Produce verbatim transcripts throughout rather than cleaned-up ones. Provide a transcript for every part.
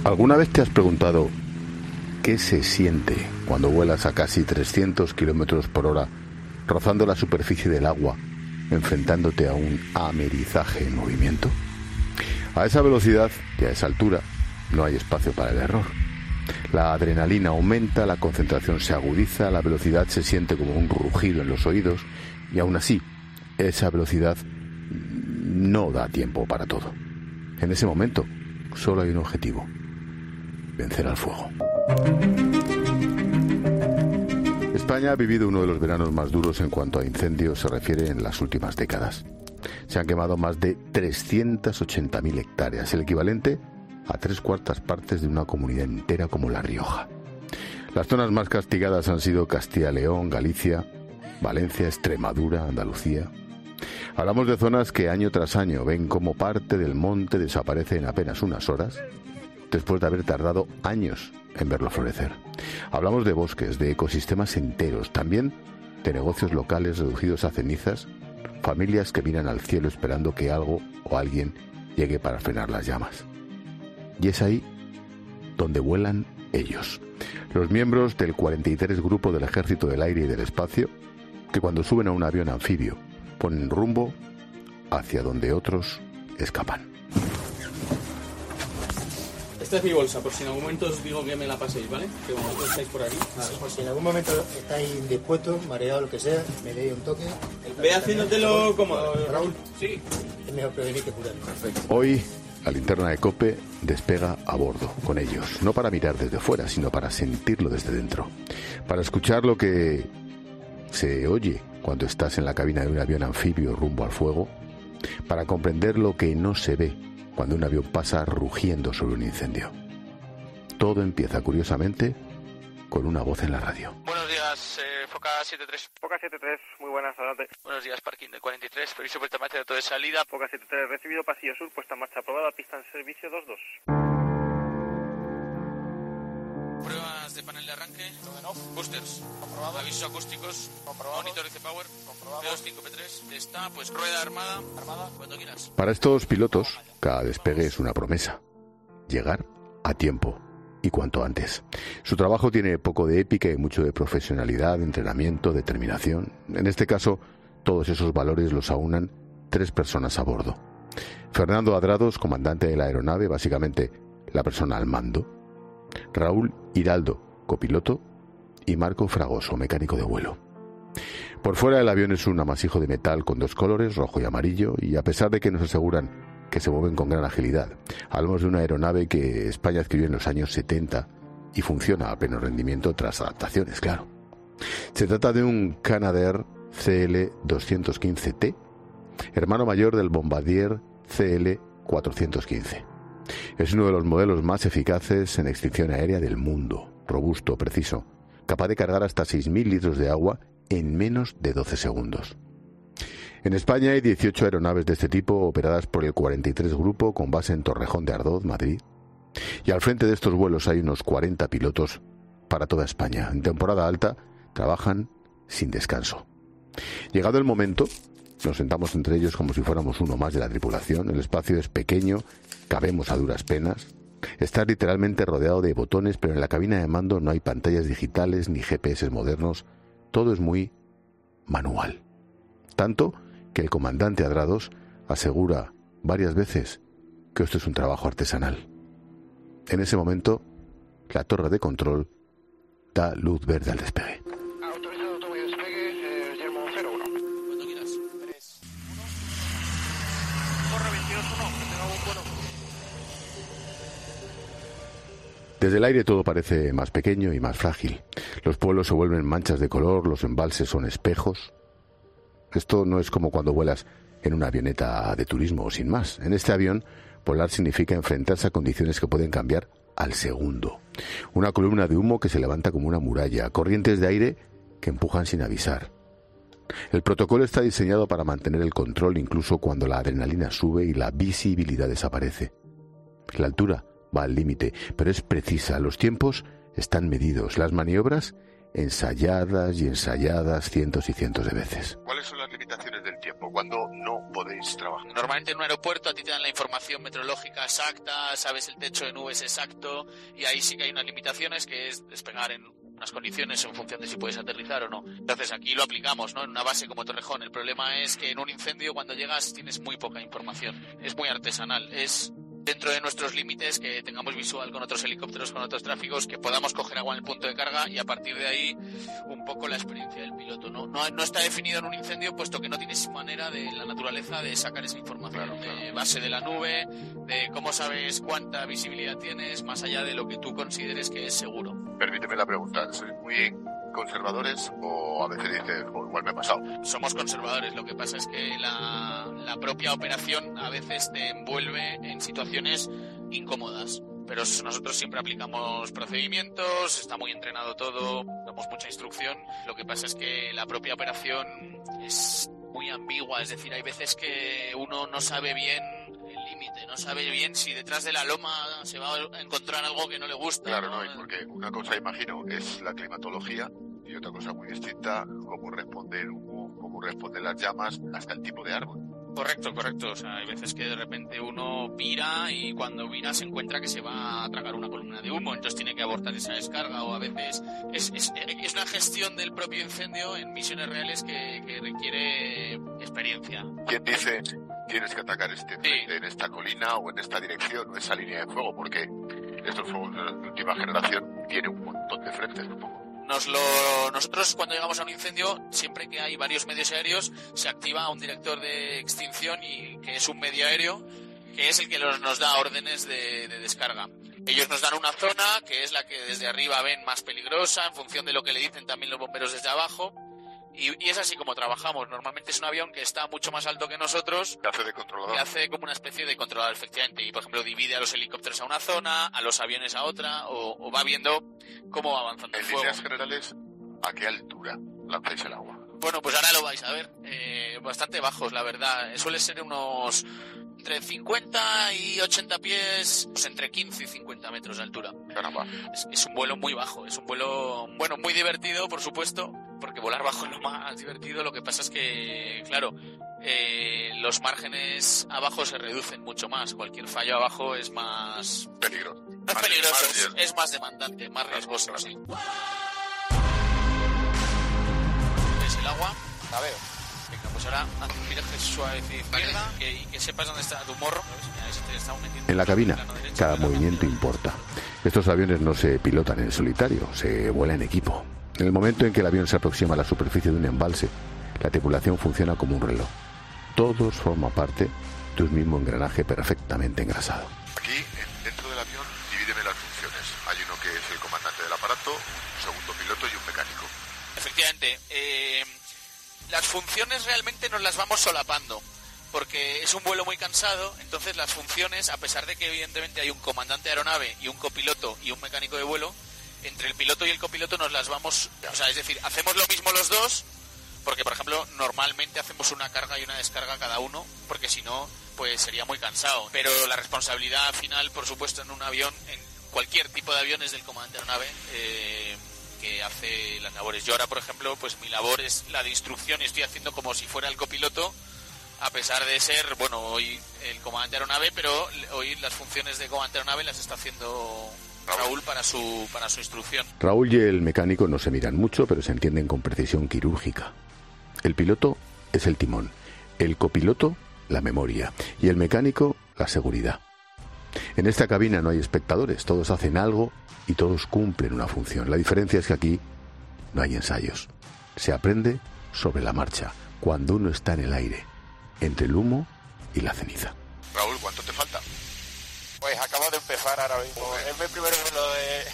¿Alguna vez te has preguntado qué se siente cuando vuelas a casi trescientos kilómetros por hora, rozando la superficie del agua, enfrentándote a un amerizaje en movimiento? A esa velocidad y a esa altura no hay espacio para el error. La adrenalina aumenta, la concentración se agudiza, la velocidad se siente como un rugido en los oídos y aún así, esa velocidad no da tiempo para todo. En ese momento, solo hay un objetivo: vencer al fuego. España ha vivido uno de los veranos más duros en cuanto a incendios se refiere en las últimas décadas. Se han quemado más de trescientas ochenta mil hectáreas, el equivalente a tres cuartas partes de una comunidad entera como La Rioja. Las zonas más castigadas han sido Castilla-León, Galicia, Valencia, Extremadura, Andalucía. Hablamos de zonas que año tras año ven cómo parte del monte desaparece en apenas unas horas, después de haber tardado años en verlo florecer. Hablamos de bosques, de ecosistemas enteros, también de negocios locales reducidos a cenizas, familias que miran al cielo esperando que algo o alguien llegue para frenar las llamas. Y es ahí donde vuelan ellos, los miembros del cuarenta y tres Grupo del Ejército del Aire y del Espacio, que cuando suben a un avión anfibio ponen rumbo hacia donde otros escapan. Esta es mi bolsa, por si en algún momento os digo que me la paséis, ¿vale? Que vosotros estáis por aquí. Vale, pues si en algún momento estáis dispuestos, mareados, lo que sea, me deis un toque. Ve haciéndotelo cómodo, Raúl. Sí. Es mejor prevenir que curar. Perfecto. Hoy, la linterna de COPE despega a bordo con ellos, no para mirar desde fuera, sino para sentirlo desde dentro, para escuchar lo que se oye cuando estás en la cabina de un avión anfibio rumbo al fuego, para comprender lo que no se ve cuando un avión pasa rugiendo sobre un incendio. Todo empieza, curiosamente, con una voz en la radio. Buenos días, eh, Foca setenta y tres. Foca setenta y tres, muy buenas, adelante. Buenos días, parking del cuarenta y tres, permiso por de auto de salida. Foca setenta y tres, recibido, pasillo sur, puesta en marcha aprobada, pista en servicio dos dos. Pruebas de panel de arranque, boosters, comprobado, avisos acústicos, comprobado, monitor C Power, comprobado, P dos cinco P tres, está, pues rueda armada, armada, cuando quieras. Para estos pilotos, cada despegue es una promesa: llegar a tiempo y cuanto antes. Su trabajo tiene poco de épica y mucho de profesionalidad, entrenamiento, determinación. En este caso, todos esos valores los aunan tres personas a bordo. Fernando Adrados, comandante de la aeronave, básicamente la persona al mando. Raúl Hiraldo, copiloto, y Marco Fragoso, mecánico de vuelo. Por fuera el avión es un amasijo de metal con dos colores, rojo y amarillo, y a pesar de que nos aseguran que se mueven con gran agilidad, hablamos de una aeronave que España adquirió en los años setenta y funciona a pleno rendimiento tras adaptaciones, claro. Se trata de un Canadair C L doscientos quince T, hermano mayor del Bombardier C L cuatrocientos quince. Es uno de los modelos más eficaces en extinción aérea del mundo, robusto, preciso, capaz de cargar hasta seis mil litros de agua en menos de doce segundos. En España hay dieciocho aeronaves de este tipo operadas por el cuarenta y tres Grupo con base en Torrejón de Ardoz, Madrid. Y al frente de estos vuelos hay unos cuarenta pilotos para toda España. En temporada alta trabajan sin descanso. Llegado el momento, nos sentamos entre ellos como si fuéramos uno más de la tripulación. El espacio es pequeño, cabemos a duras penas. Está literalmente rodeado de botones, pero en la cabina de mando no hay pantallas digitales ni G P S modernos. Todo es muy manual. Tanto que el comandante Adrados asegura varias veces que esto es un trabajo artesanal. En ese momento, la torre de control da luz verde al despegue. Autorizado toma y despegue, eh, Yermo cero uno. Cuando quieras. tres, uno. Corre veintidós uno, que tenga un vuelo. Desde el aire todo parece más pequeño y más frágil. Los pueblos se vuelven manchas de color, los embalses son espejos. Esto no es como cuando vuelas en una avioneta de turismo o sin más. En este avión, volar significa enfrentarse a condiciones que pueden cambiar al segundo. Una columna de humo que se levanta como una muralla, corrientes de aire que empujan sin avisar. El protocolo está diseñado para mantener el control incluso cuando la adrenalina sube y la visibilidad desaparece. La altura va al límite, pero es precisa. Los tiempos están medidos. Las maniobras ensayadas y ensayadas cientos y cientos de veces. ¿Cuáles son las limitaciones del tiempo? tiempo cuando no podéis trabajar? Normalmente en un aeropuerto a ti te dan la información meteorológica exacta, sabes el techo de nubes exacto, y ahí sí que hay unas limitaciones, que es despegar en unas condiciones en función de si puedes aterrizar o no. Entonces aquí lo aplicamos, ¿no? En una base como Torrejón. El problema es que en un incendio cuando llegas tienes muy poca información. Es muy artesanal. Es dentro de nuestros límites que tengamos visual con otros helicópteros, con otros tráficos, que podamos coger agua en el punto de carga y a partir de ahí un poco la experiencia del piloto, ¿no? No, no está definido en un incendio puesto que no tienes manera de la naturaleza de sacar esa información, claro, claro. De base de la nube, de cómo sabes cuánta visibilidad tienes, más allá de lo que tú consideres que es seguro. Permíteme la pregunta, ¿sois muy conservadores o a veces dices, oh, igual me ha pasado? Somos conservadores, lo que pasa es que la, la propia operación a veces te envuelve en situaciones incómodas, pero nosotros siempre aplicamos procedimientos, está muy entrenado todo, damos mucha instrucción. Lo que pasa es que la propia operación es muy ambigua, es decir, hay veces que uno no sabe bien el límite, no sabe bien si detrás de la loma se va a encontrar algo que no le gusta. Claro, no, no, porque una cosa, imagino, es la climatología y otra cosa muy distinta, cómo responde el humo, cómo responden las llamas, hasta el tipo de árbol. Correcto, correcto. O sea, hay veces que de repente uno vira y cuando vira se encuentra que se va a tragar una columna de humo, entonces tiene que abortar esa descarga, o a veces es, es, es una gestión del propio incendio en misiones reales que, que requiere experiencia. ¿Quién dice tienes que atacar este frente, sí, en esta colina o en esta dirección o esa línea de fuego? Porque estos fuegos de última generación tienen un montón de frentes, supongo. Nos lo, nosotros cuando llegamos a un incendio, siempre que hay varios medios aéreos, se activa un director de extinción, y que es un medio aéreo, que es el que los, nos da órdenes de, de descarga. Ellos nos dan una zona que es la que desde arriba ven más peligrosa, en función de lo que le dicen también los bomberos desde abajo. Y, y es así como trabajamos. Normalmente es un avión que está mucho más alto que nosotros. Que hace de controlador. Que hace como una especie de controlador, efectivamente. Y, por ejemplo, divide a los helicópteros a una zona, a los aviones a otra, o, o va viendo cómo va avanzando el fuego. En líneas generales, ¿a qué altura lanzáis el agua? Bueno, pues ahora lo vais a ver. Eh, bastante bajos, la verdad. Suele ser unos entre cincuenta y ochenta pies, pues entre quince y cincuenta metros de altura. Caramba. Es, es un vuelo muy bajo. Es un vuelo, bueno, muy divertido, por supuesto, porque volar bajo es lo más divertido. Lo que pasa es que, claro, eh, los márgenes abajo se reducen mucho más. Cualquier fallo abajo es más... Peligroso. No es peligroso, es, es más demandante, más riesgoso, sí. ¿Ves el agua? La veo. Venga, pues ahora haz un viraje suave hacia izquierda, que, y que sepas dónde está tu morro. En la cabina, cada movimiento importa. Estos aviones no se pilotan en solitario, se vuela en equipo. En el momento en que el avión se aproxima a la superficie de un embalse, la tripulación funciona como un reloj. Todos forman parte de un mismo engranaje perfectamente engrasado. Aquí, dentro del avión, divídeme las funciones. Hay uno que es el comandante del aparato, un segundo piloto y un mecánico. Efectivamente. Eh, las funciones realmente nos las vamos solapando, porque es un vuelo muy cansado. Entonces las funciones, a pesar de que evidentemente hay un comandante de aeronave y un copiloto y un mecánico de vuelo, entre el piloto y el copiloto nos las vamos, o sea, es decir, hacemos lo mismo los dos, porque por ejemplo normalmente hacemos una carga y una descarga cada uno, porque si no pues sería muy cansado. Pero la responsabilidad final, por supuesto, en un avión, en cualquier tipo de avión, es del comandante de aeronave, eh, que hace las labores. Yo ahora, por ejemplo, pues mi labor es la de instrucción y estoy haciendo como si fuera el copiloto, a pesar de ser, bueno, hoy el comandante de aeronave, pero hoy las funciones de comandante de aeronave las está haciendo Raúl para su para su instrucción. Raúl y el mecánico no se miran mucho, pero se entienden con precisión quirúrgica. El piloto es el timón, el copiloto la memoria y el mecánico la seguridad. En esta cabina no hay espectadores, todos hacen algo y todos cumplen una función. La diferencia es que aquí no hay ensayos. Se aprende sobre la marcha, cuando uno está en el aire, entre el humo y la ceniza. Raúl, ¿cuánto te falta? Pues acabo de empezar ahora mismo. Okay. Es mi primer vuelo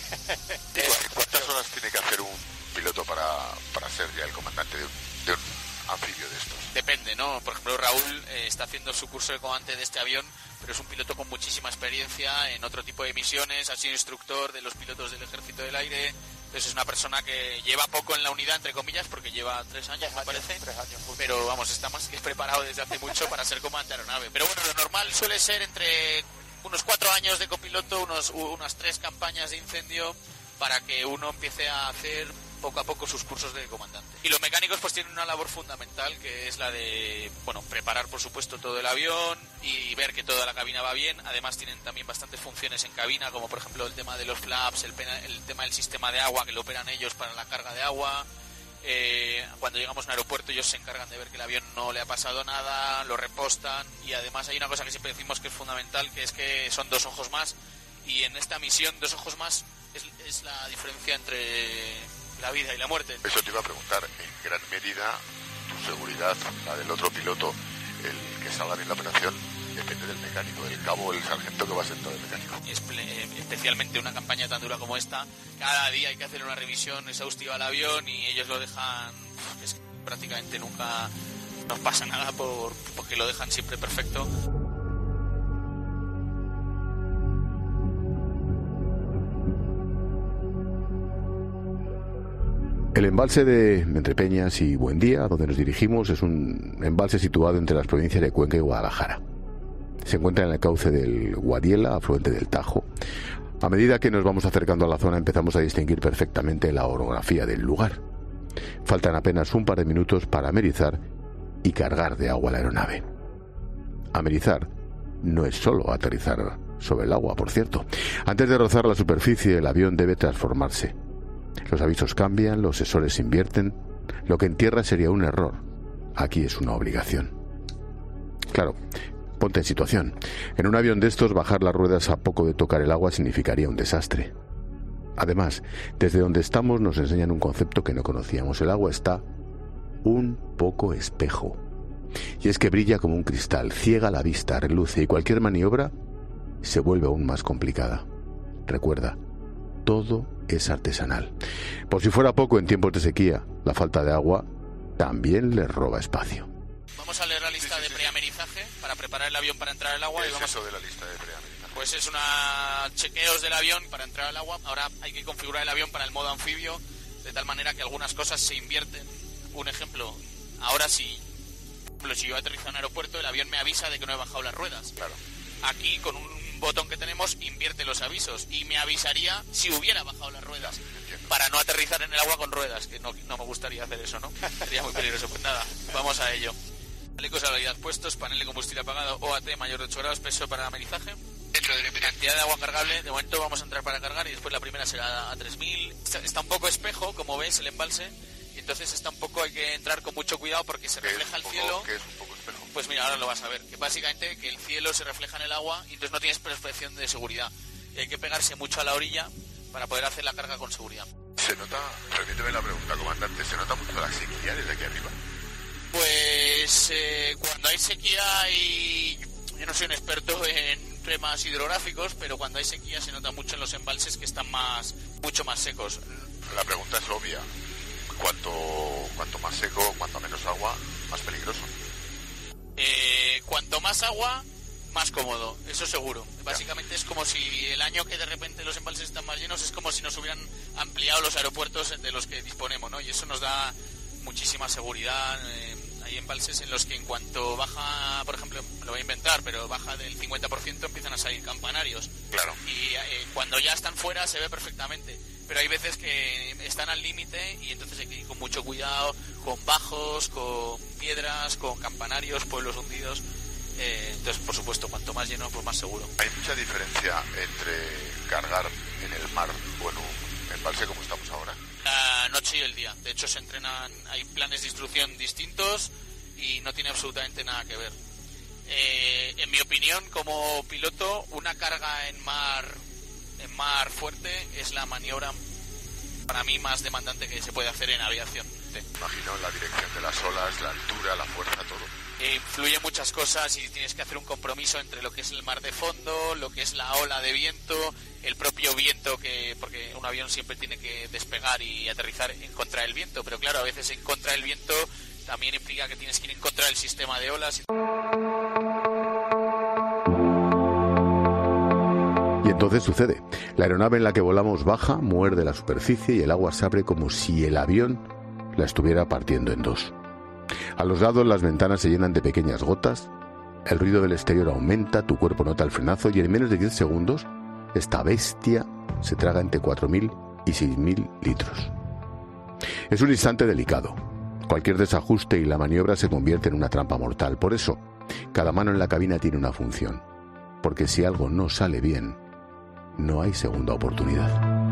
de... de... ¿Cuántas horas tiene que hacer un piloto para, para ser ya el comandante de un, de un anfibio de estos? Depende, ¿no? Por ejemplo, Raúl eh, está haciendo su curso de comandante de este avión, pero es un piloto con muchísima experiencia en otro tipo de misiones, ha sido instructor de los pilotos del Ejército del Aire. Entonces es una persona que lleva poco en la unidad, entre comillas, porque lleva tres años, me parece. Tres años, pero vamos, está más que preparado desde hace mucho para ser comandante de aeronave. Pero bueno, lo normal suele ser entre unos cuatro años de copiloto, unos unas tres campañas de incendio, para que uno empiece a hacer poco a poco sus cursos de comandante. Y los mecánicos pues tienen una labor fundamental, que es la de, bueno, preparar por supuesto todo el avión y ver que toda la cabina va bien. Además tienen también bastantes funciones en cabina, como por ejemplo el tema de los flaps, el, pena, el tema del sistema de agua, que lo operan ellos para la carga de agua. Eh, cuando llegamos a un aeropuerto ellos se encargan de ver que el avión no le ha pasado nada, lo repostan, y además hay una cosa que siempre decimos que es fundamental, que es que son dos ojos más, y en esta misión dos ojos más es, es la diferencia entre la vida y la muerte. Eso te iba a preguntar, en gran medida tu seguridad, la del otro piloto, el que salga bien la operación, depende del mecánico, el cabo, el sargento que va sentado del mecánico. Especialmente una campaña tan dura como esta, cada día hay que hacer una revisión exhaustiva al avión y ellos lo dejan, es que prácticamente nunca nos pasa nada por, porque lo dejan siempre perfecto. El embalse de Entrepeñas y Buendía, donde nos dirigimos, es un embalse situado entre las provincias de Cuenca y Guadalajara. Se encuentra en el cauce del Guadiela, afluente del Tajo. A medida que nos vamos acercando a la zona empezamos a distinguir perfectamente la orografía del lugar. Faltan apenas un par de minutos para amerizar y cargar de agua la aeronave. Amerizar no es solo aterrizar sobre el agua, por cierto. Antes de rozar la superficie, el avión debe transformarse. Los avisos cambian, los sensores se invierten. Lo que en tierra sería un error, aquí es una obligación. Claro, ponte en situación. En un avión de estos, bajar las ruedas a poco de tocar el agua significaría un desastre. Además, desde donde estamos nos enseñan un concepto que no conocíamos. El agua está un poco espejo. Y es que brilla como un cristal, ciega la vista, reluce, y cualquier maniobra se vuelve aún más complicada. Recuerda, todo es artesanal. Por si fuera poco, en tiempos de sequía, la falta de agua también les roba espacio. Vamos a leer la lista sí, sí, de preamerizaje sí. para preparar el avión para entrar al agua. ¿Qué y vamos es eso de la lista de preamerizaje? Pues es una chequeos del avión para entrar al agua. Ahora hay que configurar el avión para el modo anfibio, de tal manera que algunas cosas se invierten. Un ejemplo, ahora si, por ejemplo, si yo aterrizo en un aeropuerto, el avión me avisa de que no he bajado las ruedas. Claro. Aquí, con un botón que tenemos, invierte los avisos y me avisaría si hubiera bajado las ruedas, para no aterrizar en el agua con ruedas, que no, no me gustaría hacer eso, ¿no? Sería muy peligroso. Pues nada, vamos a ello. Chalecos de salvavidas puestos, panel de combustible apagado, O A T mayor de ocho grados, peso para amerizaje. Dentro de la cantidad de agua cargable, de momento vamos a entrar para cargar y después la primera será a tres mil. Está, está un poco espejo, como ves, el embalse, y entonces está un poco, hay que entrar con mucho cuidado porque se refleja el poco, cielo. ¿Qué es un poco espejo? Pues mira, ahora lo vas a ver, que básicamente que el cielo se refleja en el agua y entonces no tienes protección de seguridad. Y hay que pegarse mucho a la orilla para poder hacer la carga con seguridad. Se nota, repíteme la pregunta, comandante, ¿se nota mucho la sequía desde aquí arriba? Pues eh, cuando hay sequía y... Yo no soy un experto en temas hidrográficos, pero cuando hay sequía se nota mucho en los embalses que están más mucho más secos. La pregunta es obvia. Cuanto, cuanto más seco, cuanto menos agua, más peligroso. Eh, cuanto más agua, más cómodo, eso seguro. Básicamente ya. Es como si el año que de repente los embalses están más llenos, es como si nos hubieran ampliado los aeropuertos de los que disponemos, ¿no? Y eso nos da muchísima seguridad. Eh, hay embalses en los que en cuanto baja, por ejemplo, me lo voy a inventar, pero baja del cincuenta por ciento empiezan a salir campanarios. Claro. Y eh, cuando ya están fuera se ve perfectamente. Pero hay veces que están al límite y entonces hay que ir con mucho cuidado, con bajos, con piedras, con campanarios, pueblos hundidos. Eh, entonces, por supuesto, cuanto más lleno, pues más seguro. ¿Hay mucha diferencia entre cargar en el mar o en un embalse como estamos ahora? La noche y el día. De hecho, se entrenan, hay planes de instrucción distintos y no tiene absolutamente nada que ver. Eh, en mi opinión, como piloto, una carga en mar... en mar fuerte es la maniobra para mí más demandante que se puede hacer en aviación. Sí. Imagino la dirección de las olas, la altura, la fuerza, todo. Eh, influyen muchas cosas y tienes que hacer un compromiso entre lo que es el mar de fondo, lo que es la ola de viento, el propio viento, que porque un avión siempre tiene que despegar y aterrizar en contra del viento, pero claro, a veces en contra del viento también implica que tienes que ir en contra del sistema de olas. Y entonces sucede. La aeronave en la que volamos baja, muerde la superficie y el agua se abre como si el avión la estuviera partiendo en dos. A los lados las ventanas se llenan de pequeñas gotas, el ruido del exterior aumenta, tu cuerpo nota el frenazo y en menos de diez segundos esta bestia se traga entre cuatro mil y seis mil litros. Es un instante delicado. Cualquier desajuste y la maniobra se convierte en una trampa mortal. Por eso, cada mano en la cabina tiene una función. Porque si algo no sale bien, no hay segunda oportunidad.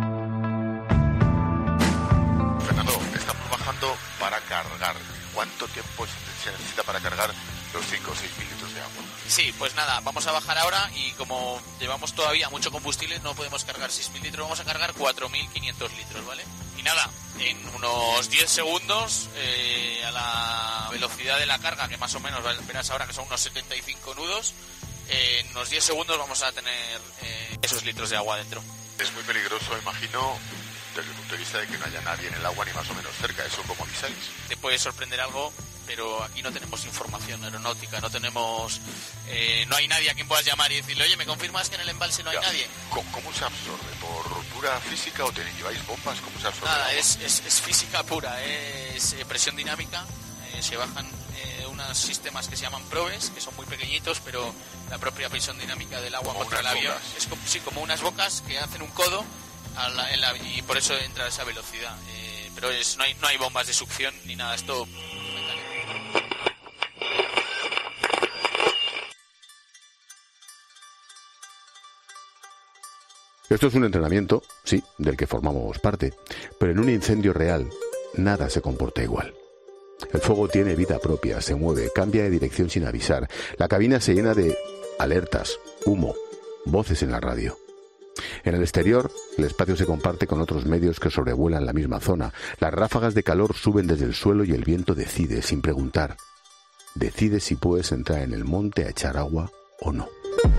Fernando, estamos bajando para cargar. ¿Cuánto tiempo se necesita para cargar los cinco o seis mil litros de agua? Sí, pues nada, vamos a bajar ahora y como llevamos todavía mucho combustible no podemos cargar seis mil litros, vamos a cargar cuatro mil quinientos litros, ¿vale? Y nada, en unos diez segundos eh, a la velocidad de la carga, que más o menos verás ahora que son unos setenta y cinco nudos, eh, en unos diez segundos vamos a tener eh, esos litros de agua dentro. Es muy peligroso, imagino, desde el punto de vista de que no haya nadie en el agua ni más o menos cerca. ¿Eso cómo avisáis? Te puede sorprender algo, pero aquí no tenemos información aeronáutica, no tenemos, eh, no hay nadie a quien puedas llamar y decirle, oye, ¿me confirmas que en el embalse no hay ya. nadie? ¿Cómo, ¿Cómo se absorbe? ¿Por pura física o te lleváis bombas? ¿Cómo se absorbe? Nada, es, es, es física pura, es eh, presión dinámica, eh, se bajan eh, unos sistemas que se llaman probes, que son muy pequeñitos, pero la propia presión dinámica del agua como contra el avión bocas. es como, sí, como unas bocas que hacen un codo a la, en la, y por eso entra a esa velocidad. Eh, pero es, no hay no hay bombas de succión ni nada, esto mecánico. Esto es un entrenamiento, sí, del que formamos parte, pero en un incendio real nada se comporta igual. El fuego tiene vida propia, se mueve, cambia de dirección sin avisar. La cabina se llena de alertas, humo, voces en la radio. En el exterior, el espacio se comparte con otros medios que sobrevuelan la misma zona. Las ráfagas de calor suben desde el suelo y el viento decide, sin preguntar, decide si puedes entrar en el monte a echar agua o no.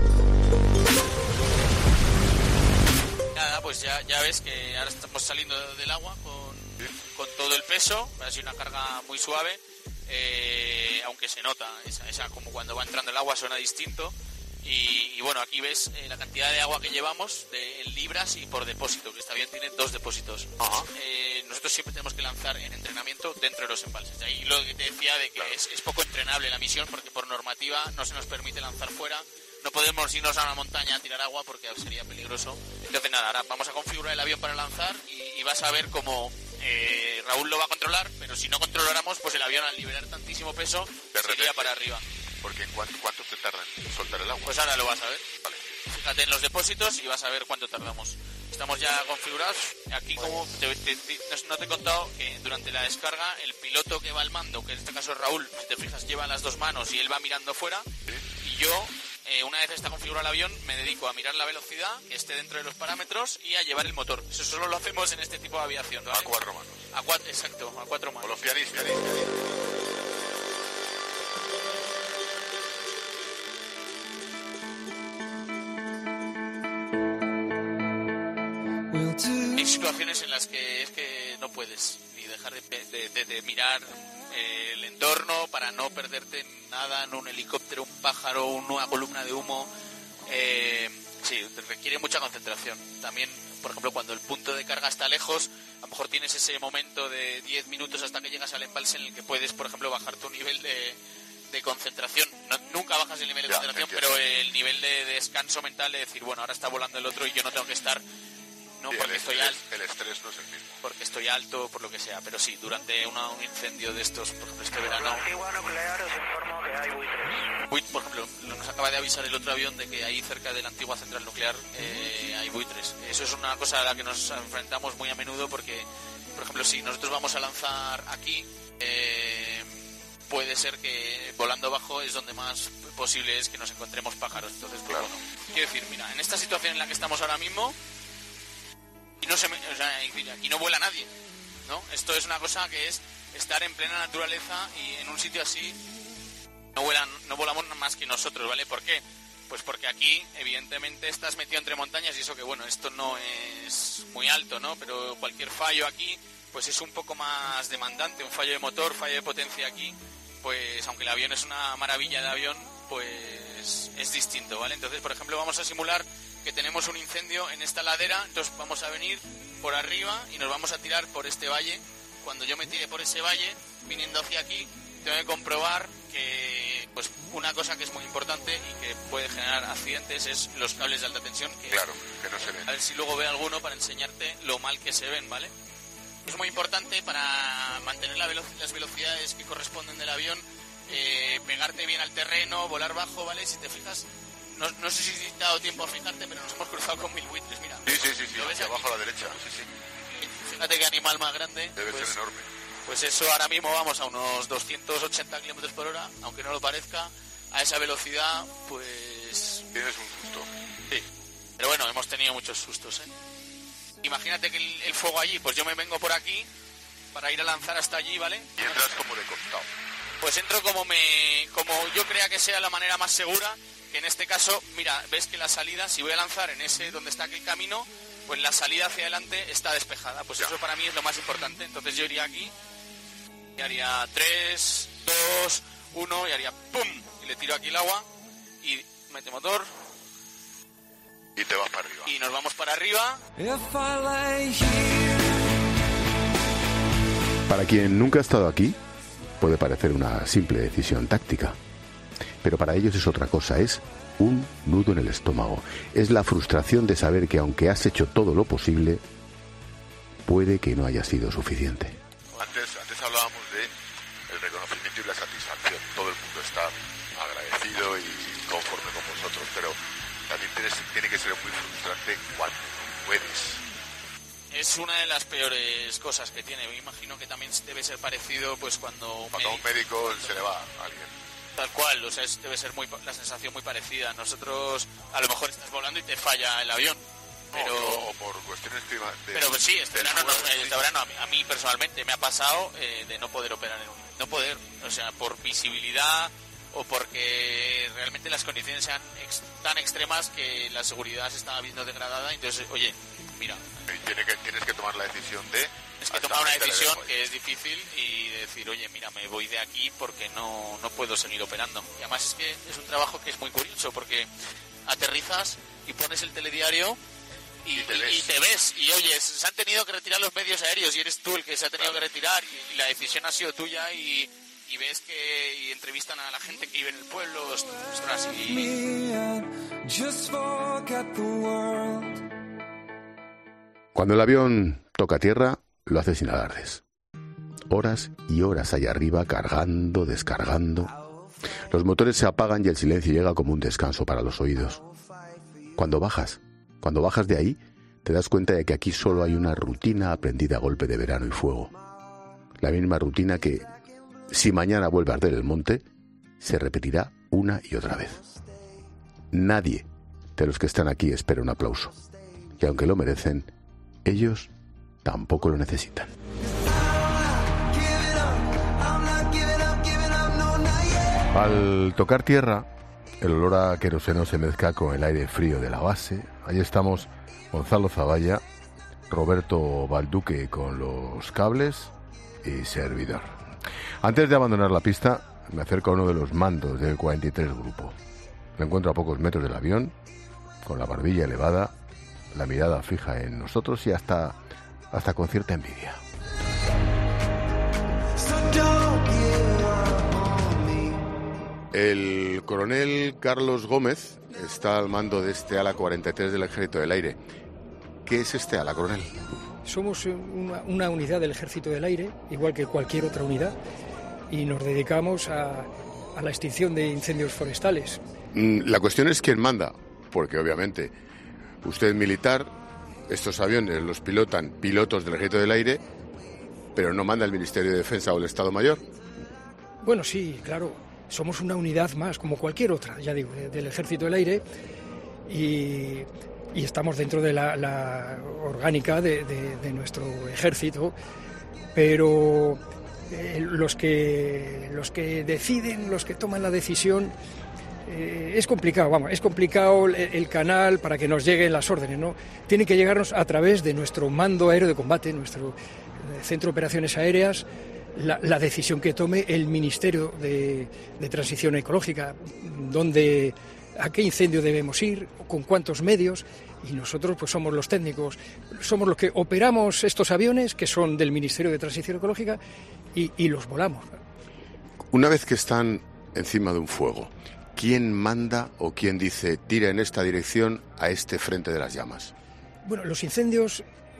Nada, pues ya, ya ves que ahora estamos saliendo del agua con, con todo el peso, ha sido una carga muy suave, eh, aunque se nota, esa, esa como cuando va entrando el agua suena distinto. Y, y bueno, aquí ves eh, la cantidad de agua que llevamos de, en libras y por depósito, que está bien, tiene dos depósitos. Uh-huh. Eh, nosotros siempre tenemos que lanzar en entrenamiento dentro de los embalses. De ahí lo que te decía de que claro. es, es poco entrenable la misión porque por normativa no se nos permite lanzar fuera. No podemos irnos a una montaña a tirar agua porque sería peligroso. Entonces nada, ahora vamos a configurar el avión para lanzar y, y vas a ver cómo eh, Raúl lo va a controlar, pero si no controláramos, pues el avión al liberar tantísimo peso se iría para arriba. Porque ¿en cuánto, cuánto te tarda en soltar el agua? Pues ahora lo vas a ver. Vale. Fíjate en los depósitos y vas a ver cuánto tardamos. Estamos ya configurados. Aquí, como te, te, te, no te he contado, que durante la descarga el piloto que va al mando, que en este caso es Raúl, si te fijas lleva las dos manos y él va mirando fuera. ¿Sí? Y yo, eh, una vez está configurado el avión, me dedico a mirar la velocidad, que esté dentro de los parámetros y a llevar el motor. Eso solo lo hacemos en este tipo de aviación, ¿vale? A cuatro manos. A cuatro, exacto, a cuatro manos. O los pianistas. pianistas. Hay situaciones en las que es que no puedes ni dejar de, de, de, de mirar eh, el entorno para no perderte nada, en un helicóptero, un pájaro, una columna de humo. Eh, sí, requiere mucha concentración. También, por ejemplo, cuando el punto de carga está lejos, a lo mejor tienes ese momento de diez minutos hasta que llegas al embalse en el que puedes, por ejemplo, bajar tu nivel de, de concentración. No, nunca bajas el nivel de concentración, pero el nivel de, de descanso mental de decir, bueno, ahora está volando el otro y yo no tengo que estar... No, sí, porque el, estoy estrés, alto, el estrés no es el mismo. porque estoy alto, por lo que sea, pero sí, durante una, un incendio de estos, por ejemplo, este verano... nuclear, os informo que hay buitres. Por ejemplo, nos acaba de avisar el otro avión de que ahí cerca de la antigua central nuclear eh, hay buitres. Eso es una cosa a la que nos enfrentamos muy a menudo porque, por ejemplo, si nosotros vamos a lanzar aquí, eh, puede ser que volando abajo es donde más posible es que nos encontremos pájaros. Entonces, pues, claro. Bueno, quiero decir, mira, en esta situación en la que estamos ahora mismo... Y no se me, o sea, aquí no vuela nadie, ¿no? Esto es una cosa que es estar en plena naturaleza y en un sitio así no vuelan, no volamos más que nosotros, ¿vale? ¿Por qué? Pues porque aquí, evidentemente, estás metido entre montañas y eso que, bueno, esto no es muy alto, ¿no? Pero cualquier fallo aquí, pues es un poco más demandante, un fallo de motor, fallo de potencia aquí, pues aunque el avión es una maravilla de avión, pues es distinto, ¿vale? Entonces, por ejemplo, vamos a simular que tenemos un incendio en esta ladera, entonces vamos a venir por arriba y nos vamos a tirar por este valle. Cuando yo me tire por ese valle, viniendo hacia aquí, tengo que comprobar que pues una cosa que es muy importante y que puede generar accidentes es los cables de alta tensión. Que, claro, que no se ven. A ver si luego ve alguno para enseñarte lo mal que se ven, ¿vale? Es muy importante para mantener la velo- las velocidades que corresponden del avión, eh, pegarte bien al terreno, volar bajo, ¿vale? Si te fijas, no, no sé si te ha dado tiempo a fijarte, pero nos hemos cruzado con mil buitres, mira. Sí, sí, sí, sí, ¿Lo ves hacia aquí? abajo a la derecha, sí, sí. Fíjate qué animal más grande. Debe pues, ser enorme. Pues eso, ahora mismo vamos a unos doscientos ochenta kilómetros por hora, aunque no lo parezca. A esa velocidad, pues... Tienes un susto. Sí. Pero bueno, hemos tenido muchos sustos, ¿eh? Imagínate que el, el fuego allí, pues yo me vengo por aquí para ir a lanzar hasta allí, ¿vale? Y entras como de costado. Pues entro como me, como yo crea que sea la manera más segura, que en este caso, mira, ves que la salida, si voy a lanzar en ese donde está aquel camino, pues la salida hacia adelante está despejada. Pues Ya. eso para mí es lo más importante. Entonces yo iría aquí y haría tres, dos, uno y haría ¡pum! Y le tiro aquí el agua y mete motor Y te vas para arriba. y nos vamos para arriba. Para quien nunca ha estado aquí, puede parecer una simple decisión táctica. Pero para ellos es otra cosa, es un nudo en el estómago. Es la frustración de saber que aunque has hecho todo lo posible, puede que no haya sido suficiente. Antes, antes hablábamos de el reconocimiento y la satisfacción. Todo el mundo está agradecido y conforme con vosotros, pero también tienes, tiene que ser muy frustrante cuando no puedes. Es una de las peores cosas que tiene. Me imagino que también debe ser parecido pues cuando un Cuando a un médico- médico se le va a alguien. Tal cual, o sea, es- debe ser muy la sensación muy parecida. Nosotros, a lo mejor estás volando y te falla el avión, pero... O, o por cuestiones clima, de, Pero pues sí, este del verano, no, suelo, este verano a, mí, a mí personalmente me ha pasado eh, de no poder operar en un... No poder, o sea, por visibilidad o porque realmente las condiciones sean ex- tan extremas que la seguridad se estaba viendo degradada. Entonces, oye, mira, Y tiene que, tienes que tomar la decisión de... es que hasta tomar una dónde le decisión dejo ahí. que es difícil y decir, oye, mira, me voy de aquí porque no, no puedo seguir operando. Y además es que es un trabajo que es muy curioso porque aterrizas y pones el telediario y, Y te y- ves. y te ves. Y oye, se han tenido que retirar los medios aéreos y eres tú el que se ha tenido que retirar y, y la decisión ha sido tuya y, y ves que y entrevistan a la gente que vive en el pueblo. Ostras, y... Cuando el avión toca tierra, lo hace sin alardes. Horas y horas allá arriba, cargando, descargando. Los motores se apagan y el silencio llega como un descanso para los oídos. Cuando bajas, cuando bajas de ahí, te das cuenta de que aquí solo hay una rutina aprendida a golpe de verano y fuego. La misma rutina que, si mañana vuelve a arder el monte, se repetirá una y otra vez. Nadie de los que están aquí espera un aplauso. Y aunque lo merecen, ellos tampoco lo necesitan. Al tocar tierra, el olor a queroseno se mezcla con el aire frío de la base. Ahí estamos Gonzalo Zavalla, Roberto Balduque con los cables y servidor. Antes de abandonar la pista, me acerco a uno de los mandos del cuarenta y tres Grupo. Me encuentro a pocos metros del avión, con la barbilla elevada, la mirada fija en nosotros y hasta, hasta con cierta envidia. El coronel Carlos Gómez está al mando de este ala cuarenta y tres del Ejército del Aire. ¿Qué es este ala, coronel? Somos una, una unidad del Ejército del Aire, igual que cualquier otra unidad, y nos dedicamos a, a la extinción de incendios forestales. La cuestión es quién manda, porque obviamente usted es militar, estos aviones los pilotan pilotos del Ejército del Aire, pero no manda el Ministerio de Defensa o el Estado Mayor. Bueno, sí, claro, somos una unidad más, como cualquier otra, ya digo, de, del Ejército del Aire, y, y estamos dentro de la, la orgánica de, de, de nuestro ejército, pero eh, los que los que deciden, los que toman la decisión, eh, es complicado, vamos, es complicado el, el canal para que nos lleguen las órdenes, ¿no? Tiene que llegarnos a través de nuestro mando aéreo de combate, nuestro eh, centro de operaciones aéreas. La, la decisión que tome el Ministerio de, de Transición Ecológica, dónde, a qué incendio debemos ir, con cuántos medios, y nosotros pues somos los técnicos, somos los que operamos estos aviones que son del Ministerio de Transición Ecológica y, y los volamos. Una vez que están encima de un fuego, ¿quién manda o quién dice tira en esta dirección a este frente de las llamas? Bueno, los incendios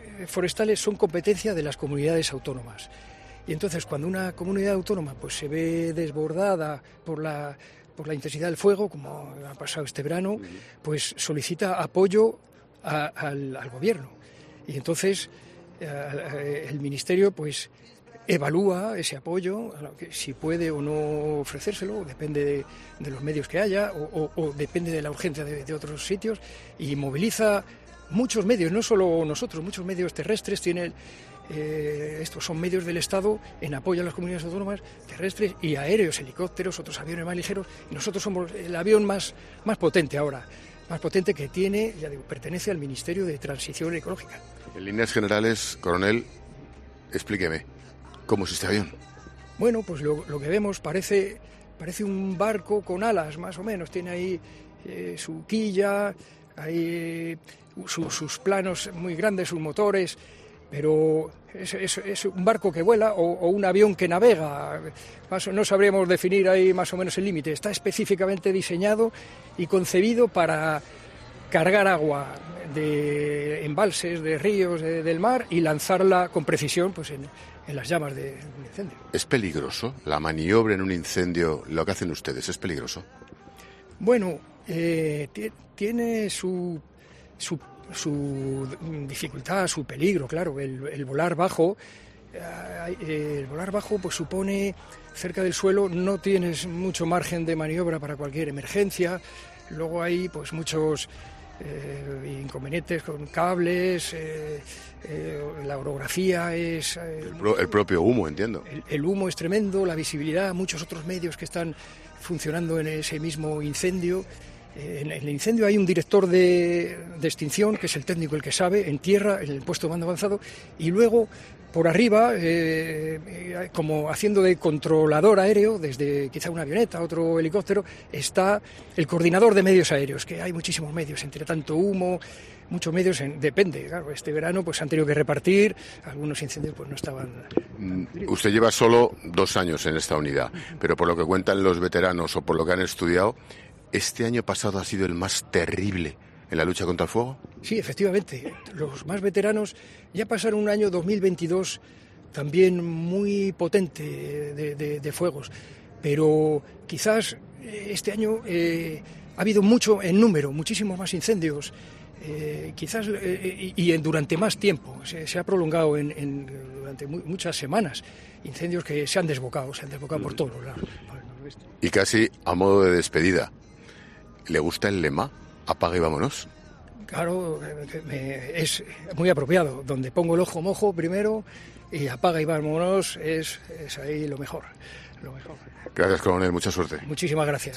forestales son competencia de las comunidades autónomas. Y entonces, cuando una comunidad autónoma pues se ve desbordada por la, por la intensidad del fuego, como ha pasado este verano, pues solicita apoyo a, al, al gobierno. Y entonces eh, el Ministerio pues evalúa ese apoyo, si puede o no ofrecérselo, depende de, de los medios que haya, o, o, o depende de la urgencia de, de otros sitios, y moviliza muchos medios, no solo nosotros, muchos medios terrestres tienen, eh, estos son medios del Estado en apoyo a las comunidades autónomas, terrestres y aéreos, helicópteros, otros aviones más ligeros, y nosotros somos el avión más, más potente ahora, más potente que tiene, ya digo, pertenece al Ministerio de Transición Ecológica. En líneas generales, coronel, explíqueme, ¿cómo es este avión? Bueno, pues lo, lo que vemos parece, parece un barco con alas, más o menos, tiene ahí eh, su quilla, hay su, sus planos muy grandes, sus motores, pero es, es, es un barco que vuela o, o un avión que navega. Más, no sabríamos definir ahí más o menos el límite. Está específicamente diseñado y concebido para cargar agua de embalses, de ríos, de, del mar, y lanzarla con precisión pues en, en las llamas de, de un incendio. ¿Es peligroso la maniobra en un incendio? Lo que hacen ustedes, ¿es peligroso? Bueno, eh, t- tiene su, su, su dificultad, su peligro, claro. El, el volar bajo, eh, el volar bajo pues supone, cerca del suelo no tienes mucho margen de maniobra para cualquier emergencia. Luego hay pues muchos eh, inconvenientes con cables, eh, eh, la orografía es... Eh, el, pro, el propio humo, entiendo. El, el humo es tremendo, la visibilidad, muchos otros medios que están funcionando en ese mismo incendio. Eh, en el incendio hay un director de, de extinción, que es el técnico el que sabe, en tierra, en el puesto de mando avanzado, y luego por arriba, eh, eh, como haciendo de controlador aéreo, desde quizá una avioneta, otro helicóptero, está el coordinador de medios aéreos, que hay muchísimos medios, entre tanto humo, muchos medios, en, depende, claro, este verano pues han tenido que repartir, algunos incendios pues no estaban... Usted lleva solo dos años en esta unidad, pero por lo que cuentan los veteranos o por lo que han estudiado, ¿este año pasado ha sido el más terrible en la lucha contra el fuego? Sí, efectivamente. Los más veteranos ya pasaron un año dos mil veintidós también muy potente de, de, de fuegos, pero quizás este año eh, ha habido mucho en número, muchísimos más incendios, eh, quizás eh, y, y durante más tiempo. Se, se ha prolongado en, en, durante muy, muchas semanas, incendios que se han desbocado, se han desbocado por todos los lados. Y casi a modo de despedida, ¿le gusta el lema? Apaga y vámonos. Claro, me, es muy apropiado. Donde pongo el ojo mojo primero y apaga y vámonos es, es ahí lo mejor, lo mejor. Gracias, coronel. Mucha suerte. Muchísimas gracias.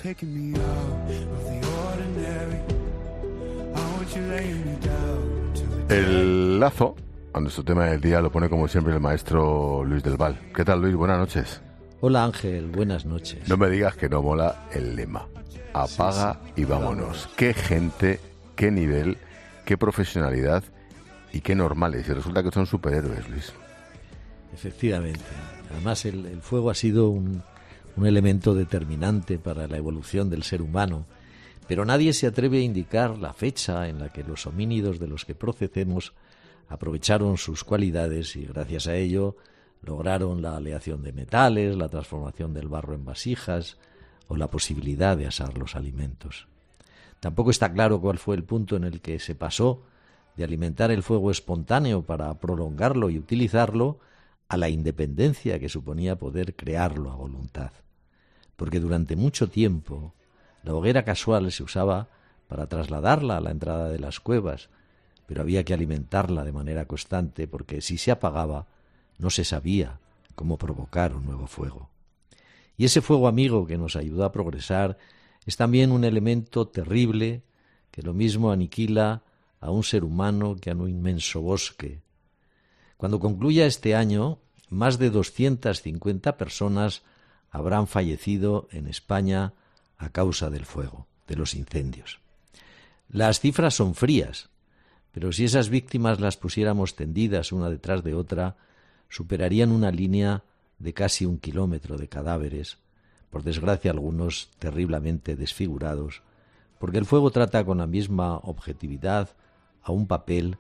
El lazo a nuestro tema del día lo pone como siempre el maestro Luis del Val. ¿Qué tal, Luis? Buenas noches. Hola, Ángel. Buenas noches. No me digas que no mola el lema. Apaga sí, sí. y vámonos. Qué gente, qué nivel, qué profesionalidad y qué normales. Y resulta que son superhéroes, Luis. Efectivamente. Además, el, el fuego ha sido un, un elemento determinante para la evolución del ser humano. Pero nadie se atreve a indicar la fecha en la que los homínidos de los que procedemos aprovecharon sus cualidades y, gracias a ello, lograron la aleación de metales, la transformación del barro en vasijas o la posibilidad de asar los alimentos. Tampoco está claro cuál fue el punto en el que se pasó de alimentar el fuego espontáneo para prolongarlo y utilizarlo a la independencia que suponía poder crearlo a voluntad. Porque durante mucho tiempo la hoguera casual se usaba para trasladarla a la entrada de las cuevas, pero había que alimentarla de manera constante porque si se apagaba no se sabía cómo provocar un nuevo fuego. Y ese fuego amigo que nos ayudó a progresar es también un elemento terrible que lo mismo aniquila a un ser humano que a un inmenso bosque. Cuando concluya este año, más de doscientas cincuenta personas habrán fallecido en España a causa del fuego, de los incendios. Las cifras son frías, pero si esas víctimas las pusiéramos tendidas una detrás de otra, superarían una línea de casi un kilómetro de cadáveres, por desgracia algunos terriblemente desfigurados, porque el fuego trata con la misma objetividad a un papel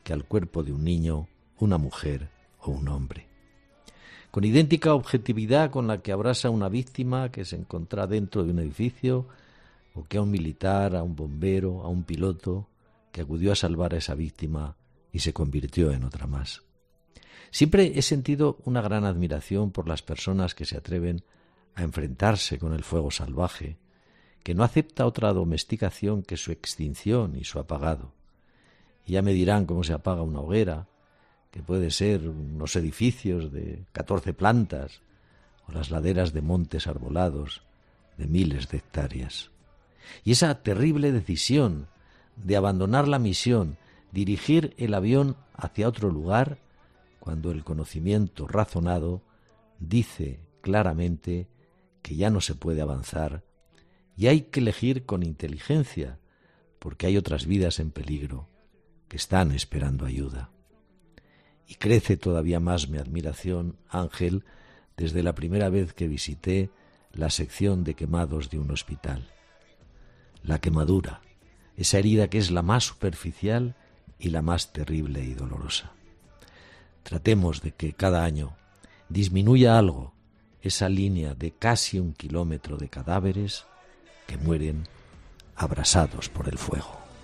que al cuerpo de un niño, una mujer o un hombre. Con idéntica objetividad con la que abrasa a una víctima que se encuentra dentro de un edificio, o que a un militar, a un bombero, a un piloto que acudió a salvar a esa víctima y se convirtió en otra más. Siempre he sentido una gran admiración por las personas que se atreven a enfrentarse con el fuego salvaje, que no acepta otra domesticación que su extinción y su apagado. Y ya me dirán cómo se apaga una hoguera, que puede ser unos edificios de catorce plantas o las laderas de montes arbolados de miles de hectáreas. Y esa terrible decisión de abandonar la misión, dirigir el avión hacia otro lugar, cuando el conocimiento razonado dice claramente que ya no se puede avanzar y hay que elegir con inteligencia, porque hay otras vidas en peligro que están esperando ayuda. Y crece todavía más mi admiración, Ángel, desde la primera vez que visité la sección de quemados de un hospital. La quemadura, esa herida que es la más superficial y la más terrible y dolorosa. Tratemos de que cada año disminuya algo esa línea de casi un kilómetro de cadáveres que mueren abrasados por el fuego.